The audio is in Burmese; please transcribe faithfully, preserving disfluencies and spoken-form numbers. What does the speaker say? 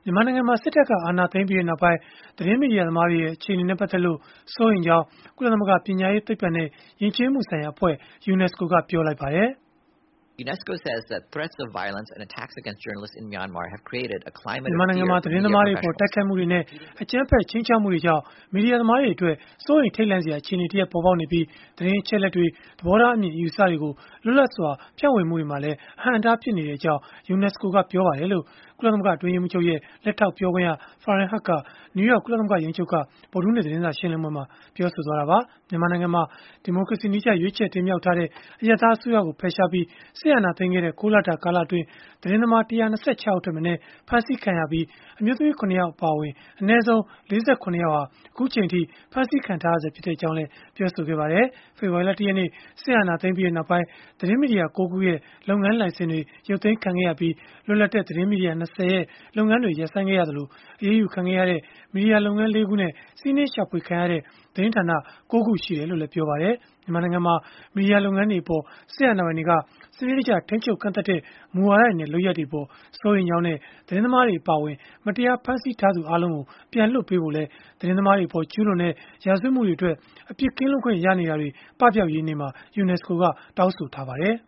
မြန်မာနိုင်ငံမှာ စစ်တပ်က အာဏာသိမ်းပြီးနောက်ပိုင်း သတင်းမီဒီယာသမားတွေရဲ့ အခြေအနေနဲ့ ပတ်သက်လို့ စိုးရိမ်ကြောင်း ကုလသမဂ္ဂ ပညာရေး၊ သိပ္ပံနဲ့ ယဉ်ကျေးမှုဆိုင်ရာအဖွဲ့ UNESCO ကပြောလိုက်ပါတယ်။ UNESCO says that threats of violence and attacks against journalists in Myanmar have created a climate of မြန်မာနိုင်ငံ fear မှာ for သတင်းသ media မားတွေအပေါ် တိုက် professionals. ခိုက်မှုတွေနဲ့ အကြမ်းဖက် ခြိမ်းခြောက်မှုတွေကြောင့် မီဒီယာသမားတွေအတွက် စိုးရိမ်ထိတ်လန့်စရာ အခြေအနေတရပ် ပေါ်ပေါက်နေပြီး၊ သတင်းအချက်အလက်တွေ၊ သဘောထားအမြင် အယူအဆတွေကို လွတ်လပ်စွာ ဖြန့်ဝေမှုတွေမှာလည်း အဟန့်အတား ဖြစ်နေကြောင်း UNESCO ကပြောပါတယ်လို့ ကုလသမဂ္ဂ အတွင်းရေးမှူးချုပ်ရဲ့ လက်ထောက်ပြောခွင့်ရ Farhan Haq က နယူးယောက် ကုလသမဂ္ဂ ရုံးချုပ်က ဗုဒ္ဓဟူးနေ့ သတင်းစာရှင်းလင်းပွဲမှာ ပြောဆိုသွားတာပါ။ မြန်မာနိုင်ငံမှာ ဒီမိုကရေစီနည်းကျ ရွေးချယ်တင်မြှောက်ထားတဲ့ အရပ်သားအစိုးရကို ဖယ်ရှားပြီး စစ်အာဏာသိမ်းခဲ့တဲ့ ၉ လတာ ကာလအတွင်း သတင်းသမား ၁၂၆ ယောက်ထက်မနည်း ဖမ်းဆီးခံရပြီး၊ အမျိုးသမီး ၇ ယောက် အပါအဝင် အနည်းဆုံး ၄၇ ယောက်ဟာ အခုအချိန်အထိ ဖမ်းဆီးခံထားရဆဲ ဖြစ်ကြောင်းလည်း ပြောပါတယ်။ ဖေဖော်ဝါရီလ ၁ ရက်နေ့ စစ်အာဏာသိမ်းပြီးနောက်ပိုင်း သတင်းမီဒီယာ ၉ ခုရဲ့ လုပ်ငန်းလိုင်စင်တွေ ရုပ်သိမ်းခံခဲ့ရပြီး၊ လွတ်လပ်တဲ့ သတင်းမီဒီယာ ၂၀ ရဲ့ လုပ်ငန်းတွေ ရပ်ဆိုင်းခဲ့ရသလို၊ အရေးယူခံခဲ့ရတဲ့ မီဒီယာလုပ်ငန်း ၄ ခုနဲ့ စီးနင်းရှာဖွေခံရတဲ့ သတင်းဌာန ၉ ခု ရှိတယ်လို့လည်း ပြောပါတယ်။ မြန်မာနိုင်ငံမှာ မီဒီယာလုပ်ငန်းတွေအပေါ် စစ်အာဏာပိုင်တွေက စနစ်တကျ ထိန်းချုပ်ကန့်သတ်တဲ့ မူဝါဒတွေနဲ့ လုပ်ရပ်တွေအပေါ် စိုးရိမ်ကြောင်းနဲ့ သတင်းသမားတွေ အပါအဝင် မတရား ဖမ်းဆီးထားသူ အားလုံးကို ပြန်လွှတ်ပေးဖို့လည်း သတင်းသမားတွေအပေါ် ကျုးလွန်တဲ့ ရာဇဝတ်မှုတွေအတွက် အပြစ်ကင်းလွတ်ခွင့်ရနေတာတွေ ပပျောက်ရေးနေ့မှာ UNESCO ကတောင်းဆိုထားပါတယ်။